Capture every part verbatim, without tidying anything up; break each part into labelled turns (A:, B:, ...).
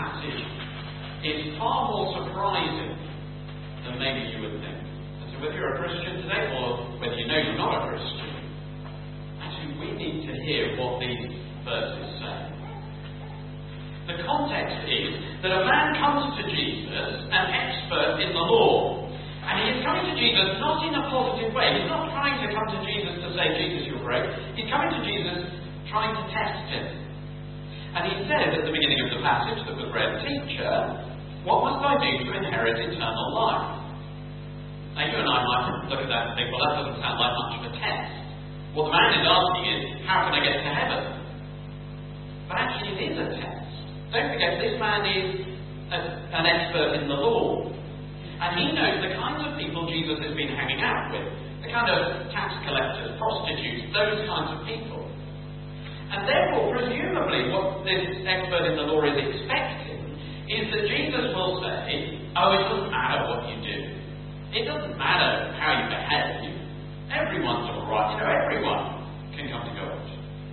A: passage is far more surprising than maybe you would think. And so whether you're a Christian today or whether you know you're not a Christian, actually we need to hear what these verses say. The context is that a man comes to Jesus, an expert in the law, and he is coming to Jesus not in a positive way. He's not trying to come to Jesus to say, Jesus, you're great. He's coming to Jesus trying to test him. And he says at the beginning of the passage that was read, Teacher, what must I do to inherit eternal life? Now you and I might look at that and think, well, that doesn't sound like much of a test. What the man is asking is, how can I get to heaven? But actually it is a test. Don't forget, this man is a, an expert in the law. And he knows the kinds of people Jesus has been hanging out with. The kind of tax collectors, prostitutes, those kinds of people. And therefore, presumably, what this expert in the law is expecting is that Jesus will say, oh, it doesn't matter what you do. It doesn't matter how you behave. Everyone's all right. You know, everyone can come to God.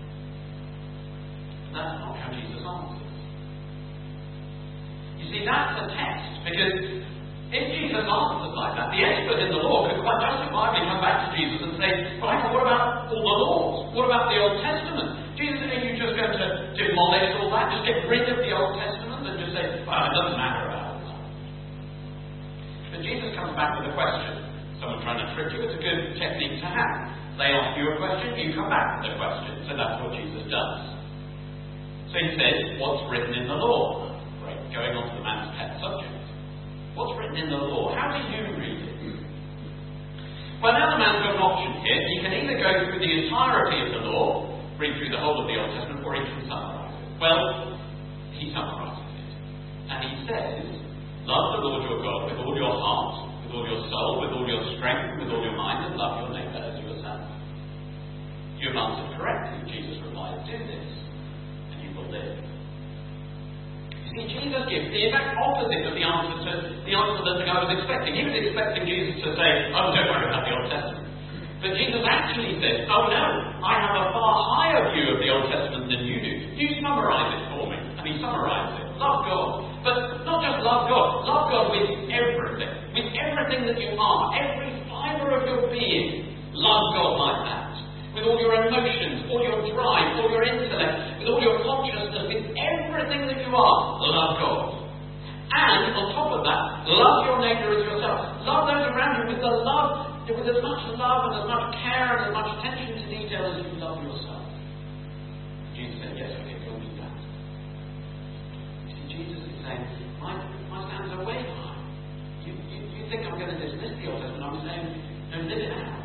A: That's not how Jesus answers. You see, that's a test, because if Jesus answers like that, the expert in the law could quite justifiably come back to Jesus and say, well, hang on, what about all the laws? What about the Old Testament? Jesus, are you just going to demolish all that? Just get rid of the Old Testament and just say, well, it doesn't matter about all that. But Jesus comes back with a question. Someone trying to trick you, it's a good technique to have. They ask you a question, you come back with a question. So that's what Jesus does. So he says, what's written in the law? Great, going on to the man's pet subject. What's written in the law? How do you read it? Well, now the man's got an option here. He can either go through the entirety of the law, read through the whole of the Old Testament, or he can summarise it. Well, he summarises it. And he says, love the Lord your God with all your heart, with all your soul, with all your strength, with all your mind, and love your neighbour as yourself. You have answered correctly. Jesus replied, do this, and you will live. See, Jesus gives the exact opposite of the answer to the answer that the guy was expecting. He was expecting Jesus to say, oh, don't worry about the Old Testament. But Jesus actually says, oh no, I have a far higher view of the Old Testament than you do. You summarise it for me. And he summarised it. Love God. But not just love God. Love God with everything. With everything that you are. Every fibre of your being. Love God like that. With all your emotions, all your drive, all your intellect, with all your consciousness, with everything that you are, love God. And on top of that, love your neighbour as yourself. Love those around you with the love, with as much love and as much care and as much attention to detail as you love yourself. Jesus said, yes, okay, go and do that. You see, Jesus is saying, my, my standards are way high. You, you, you think I'm going to dismiss the Old Testament? I'm saying, no, live it out.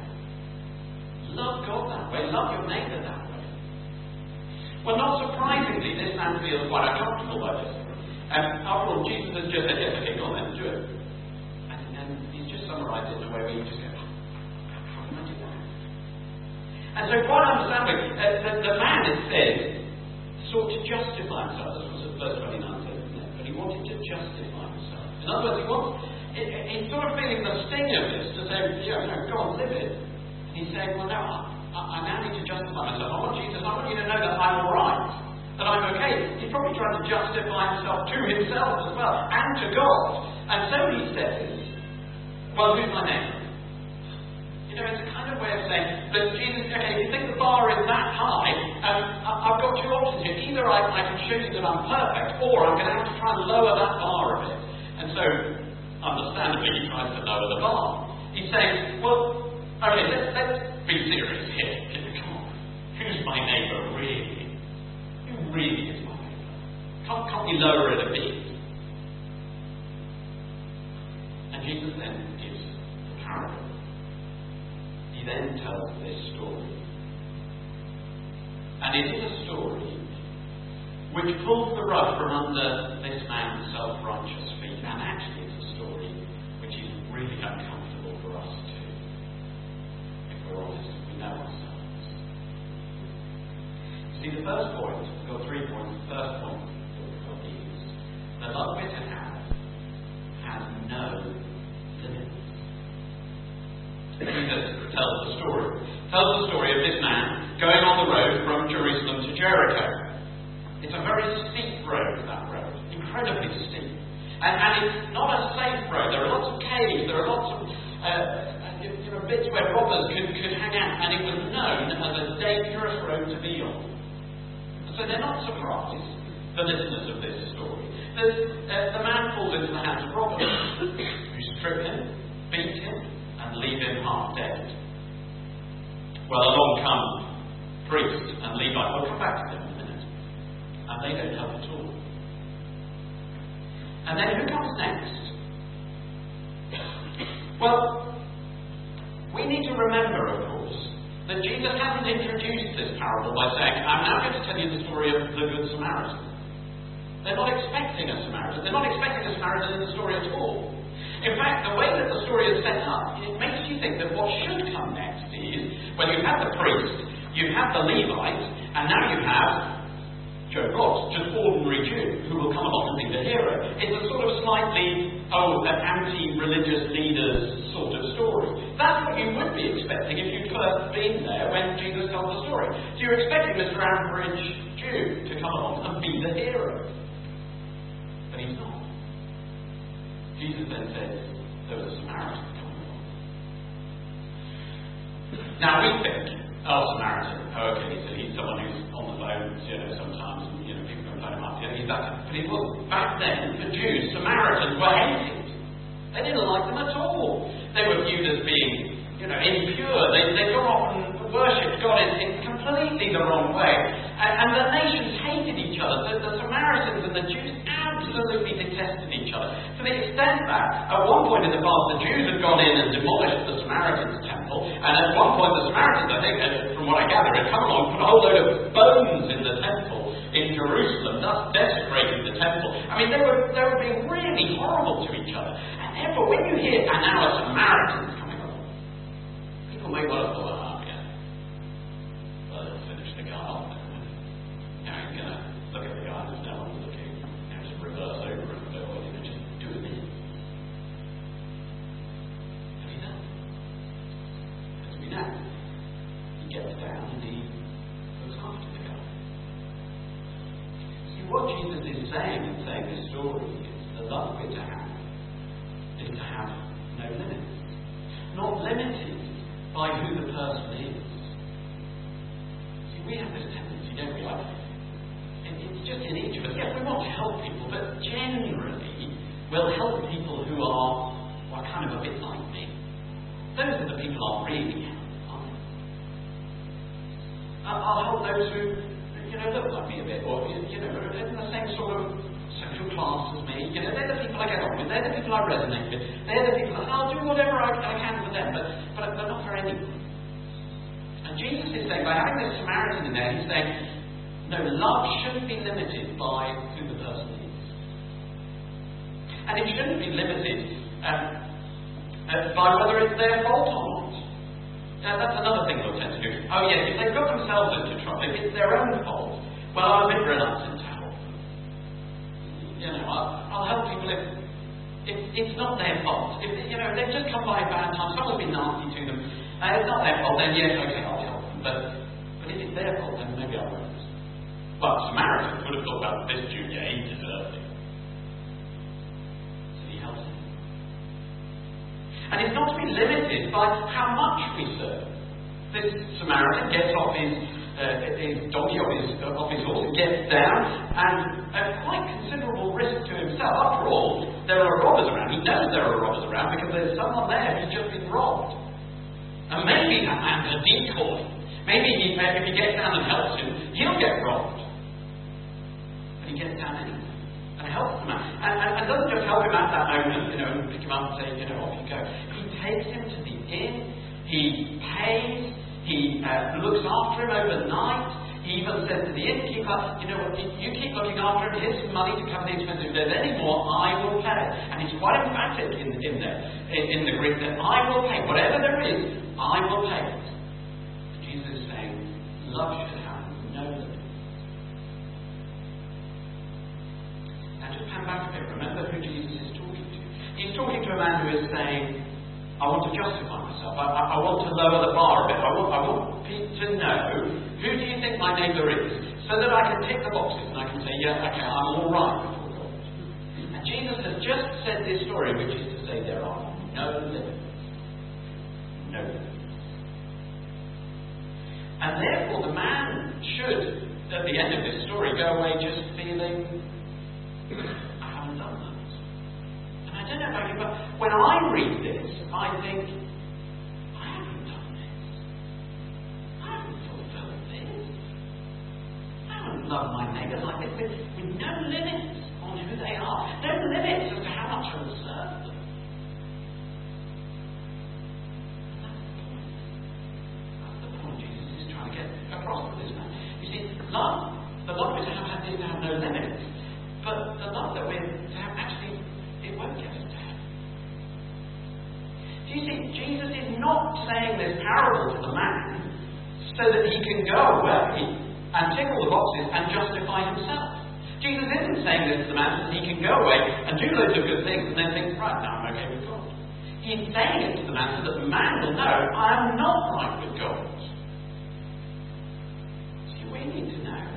A: Love God that way. Love your neighbour that way. Well, not surprisingly, this man feels quite uncomfortable by this. Um, after all, Jesus has just said, yes, okay, go on then, do it. And, and he's just summarised it in a way where you just go, how can I do that? And so quite understandably, uh, the, the man, it says, sought to justify himself. That's what verse twenty-nine says, isn't it? But he wanted to justify himself. In other words, he wants, it, it, he's sort of feeling the sting of this to say, yeah, you know, go on, live it. He's saying, well, no, I, I now need to justify myself. I want Jesus, I want you to know that I'm all right, that I'm okay. He's probably trying to justify himself to himself as well, and to God. And so he says, well, who's my neighbour? You know, it's a kind of way of saying, but Jesus, okay, if you think the bar is that high, um, I, I've got two options here. Either I, I can show you that I'm perfect, or I'm going to have to try and lower that bar a bit. And so, understandably, he tries to lower the bar. He's saying, well, okay, let's, let's be serious here. Come on. Who's my neighbour, really? Who really is my neighbour? Can't, can't we lower it a bit? And Jesus then gives the parable. He then tells this story. And it is a story which pulls the rug from under this man's self-righteous feet. And actually it's a story which is really uncomfortable for us too. We're honest, we know ourselves. See, the first point, we've got three points. The first point that we've got is the love we're to have has no limits. Jesus tells the story. Tells the story of this man going on the road from Jerusalem to Jericho. It's a very steep road, that road. Incredibly And, and it's not a safe road. There are lots of caves, there are lots of uh, you know, bits where robbers could, could hang out, and it was known as a dangerous road to be on. So they're not surprised, the listeners of this story, that uh, the man falls into the hands of robbers who strip him, beat him, and leave him half dead. Well, along come priest and Levi. We'll come back to them in a minute. And they don't help at all. And then who comes next? Well, we need to remember, of course, that Jesus hasn't introduced this parable by saying, I'm now going to tell you the story of the Good Samaritan. They're not expecting a Samaritan. They're not expecting a Samaritan in the story at all. In fact, the way that the story is set up, it makes you think that what should come next is, well, you have the priest, you have the Levite, and now you have Joe Bloss, just ordinary Jew, who will come along and be the hero. It's a sort of slightly, oh, an anti-religious leaders sort of story. That's what you would be expecting if you'd first been there when Jesus told the story. So you're expecting Mister Average Jew to come along and be the hero. But he's not. Jesus then says, there was a Samaritan coming along. Now we think, oh, Samaritan, oh, okay, so he's someone who's on the phone, you know, sometimes, you know, people can phone him up, you know, he's that. But it wasn't. Back then, for Jews, Samaritans were hated. They didn't like them at all. They were viewed as being, you know, impure. They, they'd gone off and worshipped God in, in completely the wrong way. And, and the nations hated each other. The, the Samaritans and the Jews absolutely detested each other. To the extent that, at one point in the past, the Jews had gone in and demolished the Samaritans' temple. And at one point, the Samaritans, I think, from what I gather, had come along and put a whole load of bones in the temple in Jerusalem, thus desecrating the temple. I mean, they were, they were being really horrible to each other. And therefore, when you hear, and now a Samaritan's coming along, people may well have thought, oh, yeah, well, they'll finish the guy off. Now he's going to look at the guy who's no one's looking, and just reverse over and go, well, you know, just do it in. And he does. As we know, he gets down and he looks after the guy. See, what Jesus is saying in saying this story is the love we're to have is to have no limits. Not limited by who the person is. See, we have this tendency, don't we? Like, it, it's just in each of us. Yes, we want to help people, but generally we'll help people who are, well, kind of a bit like me. Those are the people I'll really help, aren't they? I'll, I'll help those who, you know, look like me a bit, or, you know, are in the same sort of social class as me. You know, they're the people I get on with, they're the people I resonate with, they're the people, I'll do whatever I, I can for them, but, but, but not for anyone. And Jesus is saying, by having this Samaritan in there, he's saying, no, love shouldn't be limited by who the person is. And it shouldn't be limited um, uh, by whether it's their fault or not. Now, that's another thing we'll tend to do. Oh, yes, if they've got themselves into trouble, if it's their own fault, well, I'm a bit reluctant to help them. You know, I'll, I'll help people if, if it's not their fault. If, you know, they've just come by a bad time, someone's been nasty to them, uh, it's not their fault, then yes, okay, I'll help them. But, but if it's their fault, then maybe I won't. Well, Samaritan would have thought about this Jew, yeah, he deserved it. So he helps him. And it's not to be limited by how much we serve. This Samaritan gets off his, uh, his donkey, off his, uh, off his horse, gets down, and at quite considerable risk to himself. After all, there are robbers around. He knows there are robbers around because there's someone there who's just been robbed. And maybe that man's a decoy. Maybe he, if he gets down and helps him, he'll get robbed. But he gets down anyway and helps the man. And, and, and doesn't just help him at that moment, you know, and pick him up and say, you know, off you go. He takes him to the inn, he pays, he uh, looks after him overnight. He even says to the innkeeper, you know what, you keep looking after him, here's some money to cover the expenses. If there's any more, I will pay. And he's quite emphatic in, in there, in, in the Greek, that I will pay. Whatever there is, I will pay it. Jesus is saying, love should have no limit. Now just pan back a bit. Remember who Jesus is talking to. He's talking to a man who is saying, I want to justify myself. I, I, I want to lower the bar a bit. I want, I want people to know, who do you think my neighbour is? So that I can tick the boxes and I can say, yeah, okay, I'm all right before God. And Jesus has just of this story, which is to say there are no limits. No limits. And therefore the man should, at the end of this story, go away just feeling, I haven't done that. And I don't know about you, but when I read this, I think, I haven't done this. I haven't fulfilled this. I haven't loved my neighbour like this, with, with no limits on who they are. No limits as to how much I will serve them. Across with this man. You see, love, the love we're to have is to have no limits, but the love that we're to have actually, it won't get us to heaven. Do you see, Jesus is not saying this parable to the man so that he can go away and tick all the boxes and justify himself. Jesus isn't saying this to the man so that he can go away and do loads of good things and then think, right, now I'm okay with God. He's saying it to the man so that the man will know, I am not right with God. We need to know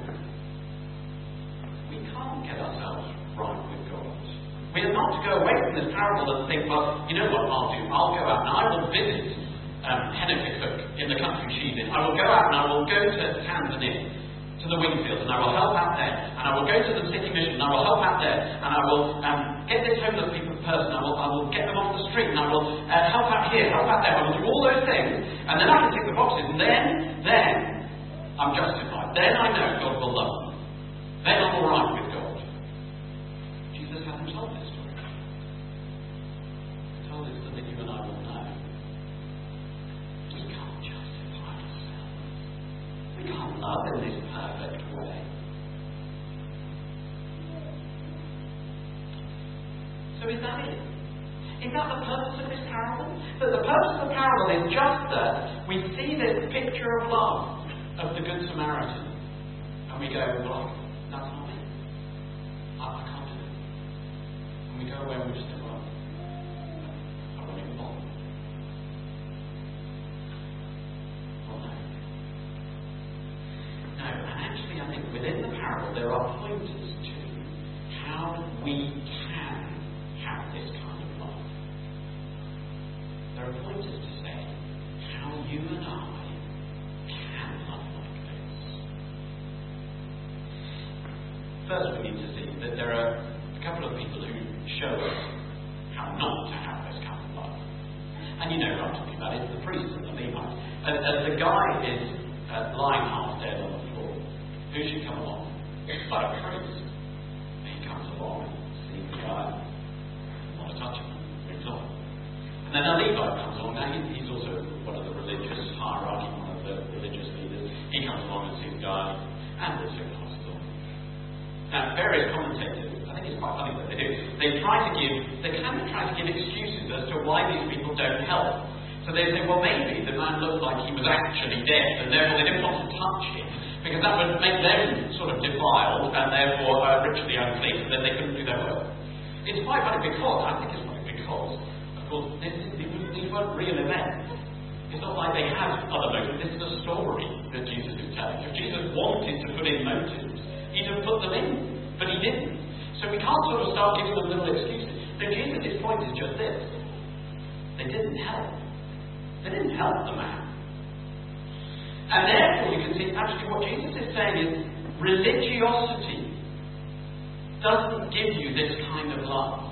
A: we can't get ourselves right with God. We are not to go away from this parable and think, well, you know what I'll do? I'll go out and I will visit um, Hennifer in the country she's in. I will go out and I will go to Tanzania, to the Wingfields, and I will help out there. And I will go to the city mission and I will help out there. And I will um, get this homeless people person. I will, I will get them off the street and I will uh, help out here, help out there. I will do all those things. And then I can tick the boxes. And then, then, I'm justified. Then I know God will love me. Then I'm alright with God. Jesus hasn't told this story. He told us so that you and I will know. We can't justify ourselves. We can't love in this perfect way. So is that it? Is that the purpose of this parable? That the purpose of the parable is just that we see this picture of love of the Good Samaritan, and we go, well, that's not me. I, I can't do it. And we go away and we just go, well, I won't even bother. Well, no. No, and actually I think within the parable there are pointers to how we can have this kind of love. There are pointers to say how you and I First, we need to see that there are a couple of people who show us how not to have this kind of love. And you know what I'm talking about. It's the priest and the Levite. As, as the guy is uh, lying half dead on the floor, who should come along? But a priest. He comes along and sees the guy, not to touch him, moves on. And then a Levite comes along. Now he's, he's also one of the religious hierarchy, one of the religious leaders. He comes along and sees the guy, and also passes on. Now, various commentators, I think it's quite funny what they do, they try to give, they kind of try to give excuses as to why these people don't help. So they say, well, maybe the man looked like he was actually dead, and therefore they didn't want to touch him, because that would make them sort of defiled, and therefore uh, ritually unclean, and then they couldn't do their work. It's quite funny because, I think it's funny because, of course, this, these weren't real events. It's not like they had other motives. This is a story that Jesus is telling. If Jesus wanted to put in motives, he'd have put them in, but he didn't. So we can't sort of start giving them little excuses. So Jesus' point is just this. They didn't help. They didn't help the man. And therefore you can see actually what Jesus is saying is religiosity doesn't give you this kind of love.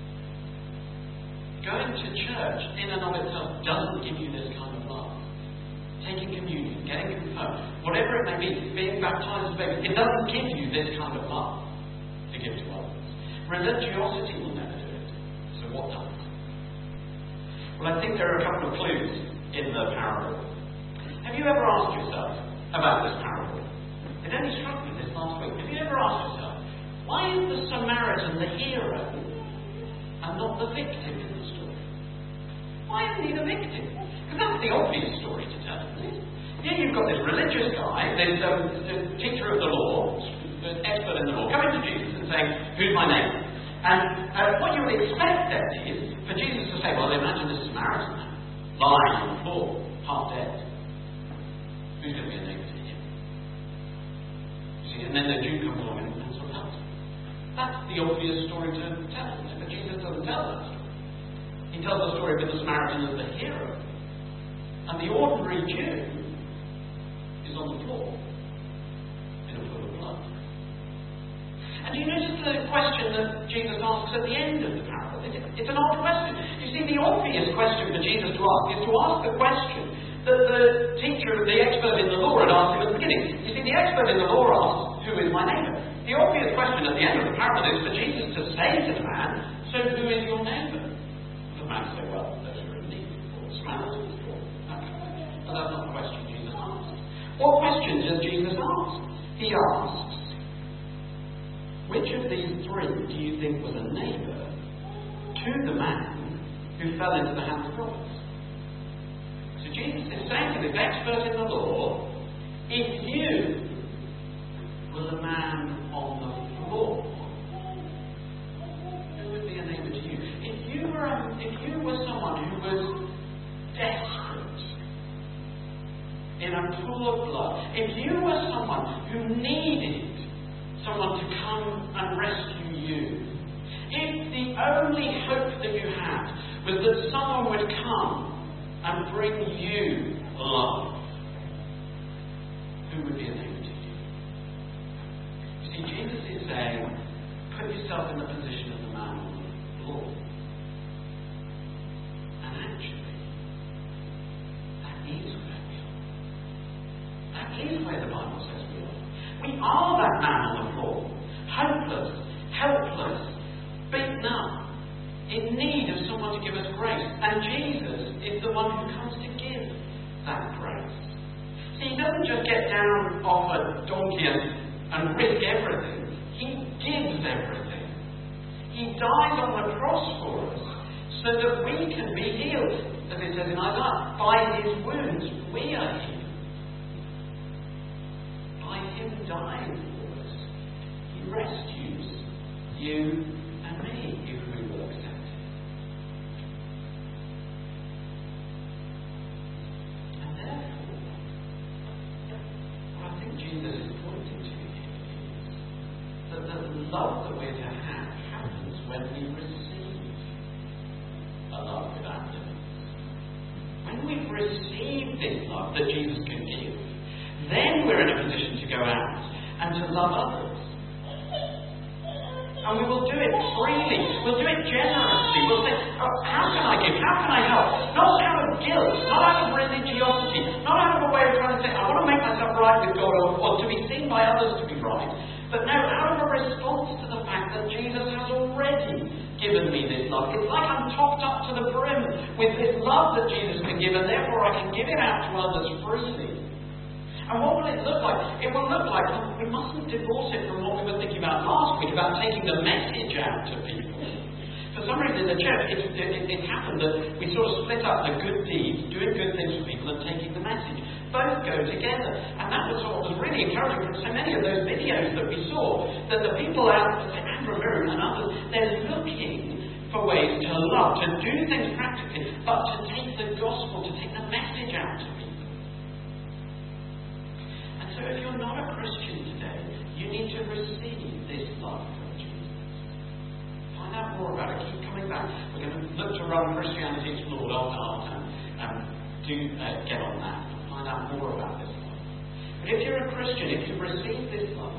A: Going to church in and of itself doesn't give you this kind of love. Taking communion, getting confirmed, whatever it may be, being baptized as a baby, it doesn't give you this kind of love to give to others. Religiosity will never do it. So what does? Well, I think there are a couple of clues in the parable. Have you ever asked yourself about this parable? It only struck me this last week. Have you ever asked yourself, why is the Samaritan the hero and not the victim in the story? Why isn't he the victim? Because that's the obvious story to tell, isn't it? Here you've got this religious guy, this um, teacher of the law, expert in the law, coming to Jesus and saying, who's my neighbour? And uh, what you would expect then is for Jesus to say, well, imagine this Samaritan man lying on the floor, half dead. Who's going to be a neighbour to him? You see, and then the Jew comes along and sort of helps him. That's the obvious story to tell, but Jesus doesn't tell that story. He tells the story of the Samaritan as the hero. And the ordinary Jew is on the floor in a pool of blood. And you notice the question that Jesus asks at the end of the parable. It's an odd question. You see, the obvious question for Jesus to ask is to ask the question that the teacher, the expert in the law, had asked him at the beginning. You see, the expert in the law asks, who is my neighbour? The obvious question at the end of the parable is for Jesus to say to the man, so who is your neighbour? The man say, well, those who are in need, or the Samaritan, or that. But that's not the question Jesus asked. What question does Jesus ask? He asks, which of these three do you think was a neighbour to the man who fell into the hands of robbers? So Jesus is saying to this expert in the law, if you were the man on the floor, who would be a neighbour to you? If you were, a, if you were someone who was desperate in a pool of blood, if you were someone who needed someone to come and rescue you, if the only hope that you had was that someone would come and bring you love, who would be a neighbour to you? You see, Jesus is saying, put yourself in the position of the man on the floor. And actually, that is where we are. That is where the Bible says we are. We are that man on the floor, hopeless, helpless, beaten up, in need of someone to give us grace. And Jesus is the one who comes to give that grace. See, he doesn't just get down off a donkey and, and risk everything. He gives everything. He dies on the cross for us so that we can be healed. As it says in Isaiah, by his wounds we are healed. By him dying for us, he rescues you and me if we will accept it. And therefore, what I think Jesus is pointing to here is that the love that we're to have happens when we receive a love without limits. When we've received this love that Jesus can give, then we're in a position to go out and to love others. And we will do it freely. We'll do it generously. We'll say, oh, how can I give? How can I help? Not out of guilt, not out of religiosity, not out of a way of trying to say, I want to make myself right with God or, or to be seen by others to be right. But no, out of a response to the fact that Jesus has already given me this love. It's like I'm topped up to the brim with this love that Jesus can give, and therefore I can give it out to others freely. And what will it look like? It will look like, we mustn't divorce it from what we were thinking about last week, about taking the message out to people. For some reason in the church, it, it, it happened that we sort of split up the good deeds, doing good things for people, and taking the message. Both go together. And that was what was really encouraging from so many of those videos that we saw, that the people out, like Andrew Miriam and others, they're looking for ways to love, to do things practically, but to take the gospel, to take the message out to people. So if you're not a Christian today, you need to receive this love from Jesus. Find out more about it. Keep coming back. We're going to look to run Christianity Explored after after and do uh, get on that and find out more about this love. But if you're a Christian, if you've received this love,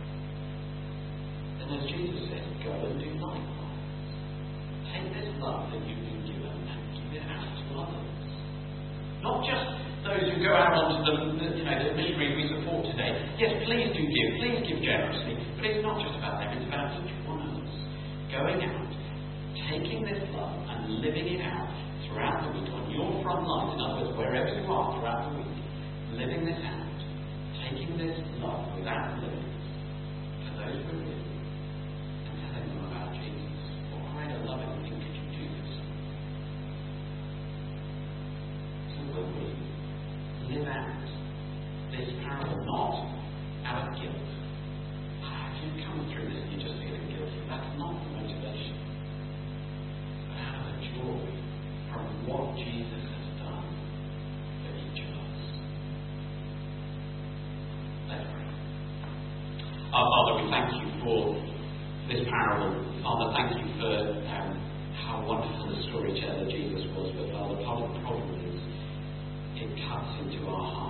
A: then as Jesus said, go and do likewise. Take this love that you've been given and give it out to others. Not just those who go out onto the, the, you know, the missionaries we support today. Yes, please do give. Please give generously. But it's not just about them. It's about each one of us going out, taking this love and living it out throughout the week on your front lines. In other words, wherever you are throughout the week, living this out, taking this love without limits to those who are with you and telling them about Jesus. What kind of loving thing could you do this? So will we live out this parable not out of guilt? If you come through this and you're just feeling guilty, that's not the motivation, but out of a joy from what Jesus has done for each of us. Let's pray. Our Father, we thank you for how wonderful the storyteller Jesus was, but Father, part of the problem is it cuts into our heart.